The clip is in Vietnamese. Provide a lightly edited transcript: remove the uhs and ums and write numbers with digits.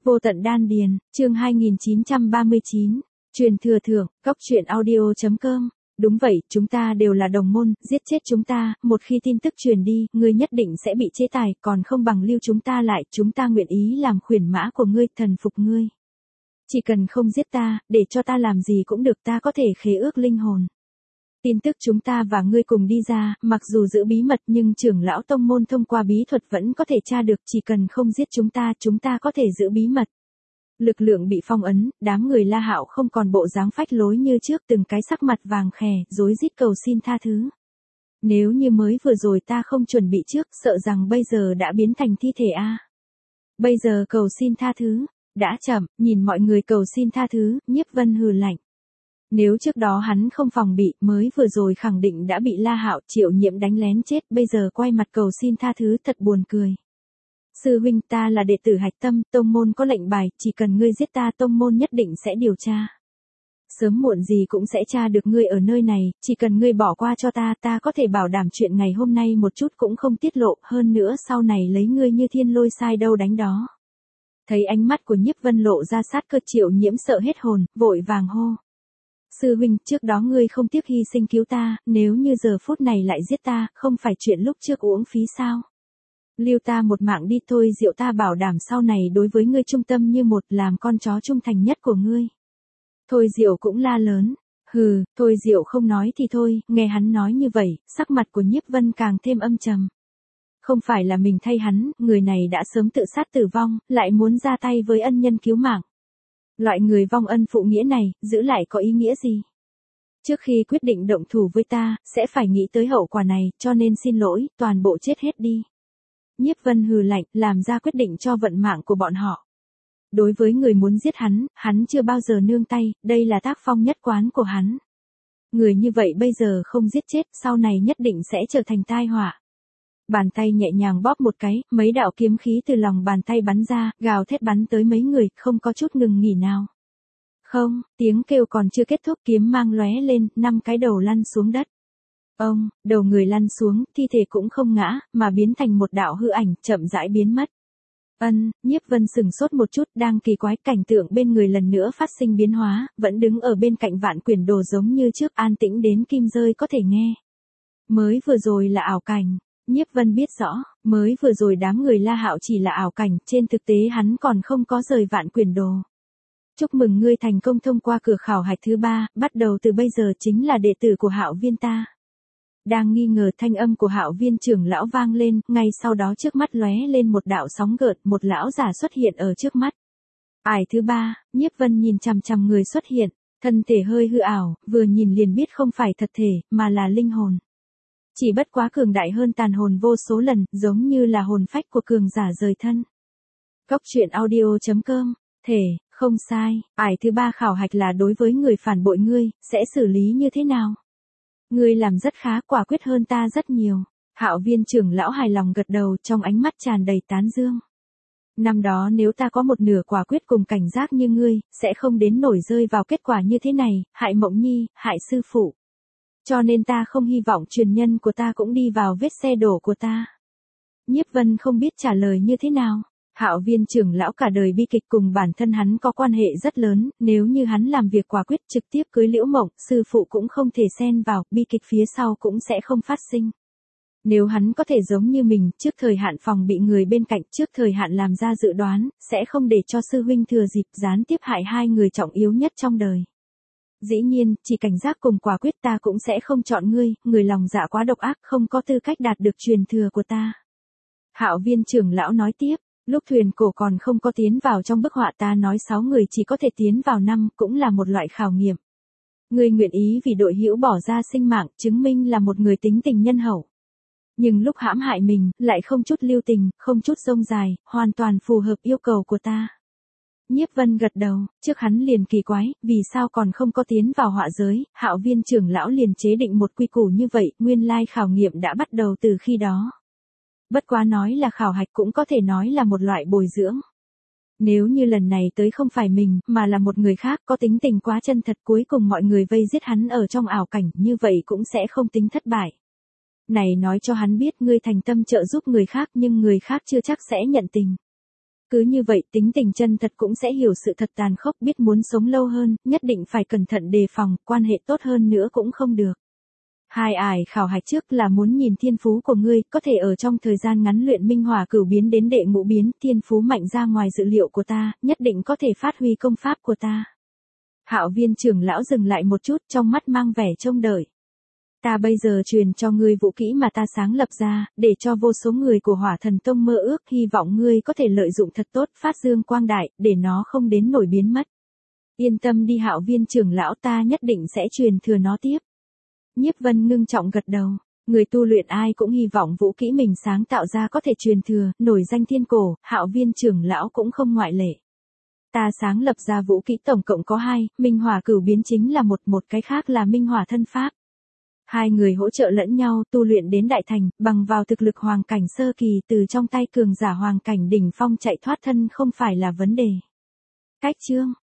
Vô tận đan điền, chương 2939, truyền thừa thưởng, góc truyện audio.com. Đúng vậy, chúng ta đều là đồng môn, giết chết chúng ta, một khi tin tức truyền đi, ngươi nhất định sẽ bị chế tài, còn không bằng lưu chúng ta lại, chúng ta nguyện ý làm khuyển mã của ngươi, thần phục ngươi. Chỉ cần không giết ta, để cho ta làm gì cũng được, ta có thể khế ước linh hồn. Tin tức chúng ta và ngươi cùng đi ra, mặc dù giữ bí mật nhưng trưởng lão tông môn thông qua bí thuật vẫn có thể tra được, chỉ cần không giết chúng ta có thể giữ bí mật. Lực lượng bị phong ấn, đám người La Hạo không còn bộ dáng phách lối như trước, từng cái sắc mặt vàng khè, rối rít cầu xin tha thứ. Nếu như mới vừa rồi ta không chuẩn bị trước, sợ rằng bây giờ đã biến thành thi thể a. Bây giờ cầu xin tha thứ, đã chậm, nhìn mọi người cầu xin tha thứ, Nhiếp Vân hừ lạnh. Nếu trước đó hắn không phòng bị, mới vừa rồi khẳng định đã bị La Hạo, Triệu Nhiễm đánh lén chết, bây giờ quay mặt cầu xin tha thứ, thật buồn cười. Sư huynh, ta là đệ tử Hạch Tâm, tông môn có lệnh bài, chỉ cần ngươi giết ta, tông môn nhất định sẽ điều tra. Sớm muộn gì cũng sẽ tra được ngươi ở nơi này, chỉ cần ngươi bỏ qua cho ta, ta có thể bảo đảm chuyện ngày hôm nay một chút cũng không tiết lộ, hơn nữa sau này lấy ngươi như thiên lôi sai đâu đánh đó. Thấy ánh mắt của Nhiếp Vân lộ ra sát cơ, Triệu Nhiễm sợ hết hồn, vội vàng hô. Sư huynh, trước đó ngươi không tiếc hy sinh cứu ta, nếu như giờ phút này lại giết ta, không phải chuyện lúc trước uổng phí sao? Lưu ta một mạng đi thôi, Diệu, ta bảo đảm sau này đối với ngươi trung tâm như một, làm con chó trung thành nhất của ngươi. Thôi Diệu cũng la lớn. Hừ, Thôi Diệu không nói thì thôi, nghe hắn nói như vậy, sắc mặt của Nhiếp Vân càng thêm âm trầm. Không phải là mình thay hắn, người này đã sớm tự sát tử vong, lại muốn ra tay với ân nhân cứu mạng. Loại người vong ân phụ nghĩa này, giữ lại có ý nghĩa gì? Trước khi quyết định động thủ với ta, sẽ phải nghĩ tới hậu quả này, cho nên xin lỗi, toàn bộ chết hết đi. Nhiếp Vân hừ lạnh, làm ra quyết định cho vận mạng của bọn họ. Đối với người muốn giết hắn chưa bao giờ nương tay, đây là tác phong nhất quán của hắn. Người như vậy bây giờ không giết chết, sau này nhất định sẽ trở thành tai họa. Bàn tay nhẹ nhàng bóp một cái, mấy đạo kiếm khí từ lòng bàn tay bắn ra, gào thét bắn tới mấy người, không có chút ngừng nghỉ nào. Không, tiếng kêu còn chưa kết thúc, kiếm mang lóe lên, 5 cái đầu lăn xuống đất. Ông, đầu người lăn xuống, thi thể cũng không ngã, mà biến thành một đạo hư ảnh, chậm rãi biến mất. Nhiếp Vân sừng sốt một chút, đang kỳ quái, cảnh tượng bên người lần nữa phát sinh biến hóa, vẫn đứng ở bên cạnh Vạn Quyển Đồ giống như trước, an tĩnh đến kim rơi có thể nghe. Mới vừa rồi là ảo cảnh. Nhiếp Vân biết rõ, mới vừa rồi đám người La Hạo chỉ là ảo cảnh, trên thực tế hắn còn không có rời Vạn Quyển Đồ. Chúc mừng ngươi thành công thông qua cửa khảo hạch thứ 3, bắt đầu từ bây giờ chính là đệ tử của Hạo Viên ta. Đang nghi ngờ, thanh âm của Hạo Viên trưởng lão vang lên, ngay sau đó trước mắt lóe lên một đạo sóng gợn, một lão giả xuất hiện ở trước mắt. Ải thứ 3, Nhiếp Vân nhìn chằm chằm người xuất hiện, thân thể hơi hư ảo, vừa nhìn liền biết không phải thật thể, mà là linh hồn. Chỉ bất quá cường đại hơn tàn hồn vô số lần, giống như là hồn phách của cường giả rời thân. Góc truyện audio.com, thể, không sai, ải thứ 3 khảo hạch là đối với người phản bội ngươi, sẽ xử lý như thế nào? Ngươi làm rất khá, quả quyết hơn ta rất nhiều. Hạo Viên trưởng lão hài lòng gật đầu, trong ánh mắt tràn đầy tán dương. Năm đó nếu ta có một nửa quả quyết cùng cảnh giác như ngươi, sẽ không đến nổi rơi vào kết quả như thế này, hại Mộng Nhi, hại sư phụ. Cho nên ta không hy vọng truyền nhân của ta cũng đi vào vết xe đổ của ta. Nhiếp Vân không biết trả lời như thế nào. Hạo Viên trưởng lão cả đời bi kịch, cùng bản thân hắn có quan hệ rất lớn, nếu như hắn làm việc quả quyết trực tiếp cưới Liễu Mộng, sư phụ cũng không thể xen vào, bi kịch phía sau cũng sẽ không phát sinh. Nếu hắn có thể giống như mình, trước thời hạn phòng bị người bên cạnh, trước thời hạn làm ra dự đoán, sẽ không để cho sư huynh thừa dịp gián tiếp hại hai người trọng yếu nhất trong đời. Dĩ nhiên, chỉ cảnh giác cùng quả quyết ta cũng sẽ không chọn ngươi, người lòng dạ quá độc ác, không có tư cách đạt được truyền thừa của ta. Hạo Viên trưởng lão nói tiếp. Lúc thuyền cổ còn không có tiến vào trong bức họa, ta nói 6 người chỉ có thể tiến vào 5, cũng là một loại khảo nghiệm. Ngươi nguyện ý vì đội hữu bỏ ra sinh mạng, chứng minh là một người tính tình nhân hậu. Nhưng lúc hãm hại mình, lại không chút lưu tình, không chút rông dài, hoàn toàn phù hợp yêu cầu của ta. Nhiếp Vân gật đầu, trước hắn liền kỳ quái, vì sao còn không có tiến vào họa giới, Hạo Viên trưởng lão liền chế định một quy củ như vậy, nguyên lai khảo nghiệm đã bắt đầu từ khi đó. Bất quá nói là khảo hạch cũng có thể nói là một loại bồi dưỡng. Nếu như lần này tới không phải mình, mà là một người khác có tính tình quá chân thật, cuối cùng mọi người vây giết hắn ở trong ảo cảnh, như vậy cũng sẽ không tính thất bại. Này nói cho hắn biết ngươi thành tâm trợ giúp người khác, nhưng người khác chưa chắc sẽ nhận tình. Cứ như vậy tính tình chân thật cũng sẽ hiểu sự thật tàn khốc, biết muốn sống lâu hơn, nhất định phải cẩn thận đề phòng, quan hệ tốt hơn nữa cũng không được. Hai ải khảo hạch trước là muốn nhìn thiên phú của ngươi, có thể ở trong thời gian ngắn luyện minh hỏa cửu biến đến đệ ngũ biến, thiên phú mạnh ra ngoài dự liệu của ta, nhất định có thể phát huy công pháp của ta. Hạo Viên trưởng lão dừng lại một chút, trong mắt mang vẻ trông đợi. Ta bây giờ truyền cho ngươi vũ kỹ mà ta sáng lập ra, để cho vô số người của Hỏa Thần Tông mơ ước, hy vọng ngươi có thể lợi dụng thật tốt, phát dương quang đại, để nó không đến nổi biến mất. Yên tâm đi Hạo Viên trưởng lão, ta nhất định sẽ truyền thừa nó tiếp. Nhiếp Vân ngưng trọng gật đầu. Người tu luyện ai cũng hy vọng vũ kỹ mình sáng tạo ra có thể truyền thừa, nổi danh thiên cổ, Hạo Viên trưởng lão cũng không ngoại lệ. Ta sáng lập ra vũ kỹ tổng cộng có 2, minh hỏa cửu biến chính là một cái khác là minh hỏa thân pháp. Hai người hỗ trợ lẫn nhau tu luyện đến đại thành, bằng vào thực lực hoàng cảnh sơ kỳ, từ trong tay cường giả hoàng cảnh đỉnh phong chạy thoát thân không phải là vấn đề. Cách chương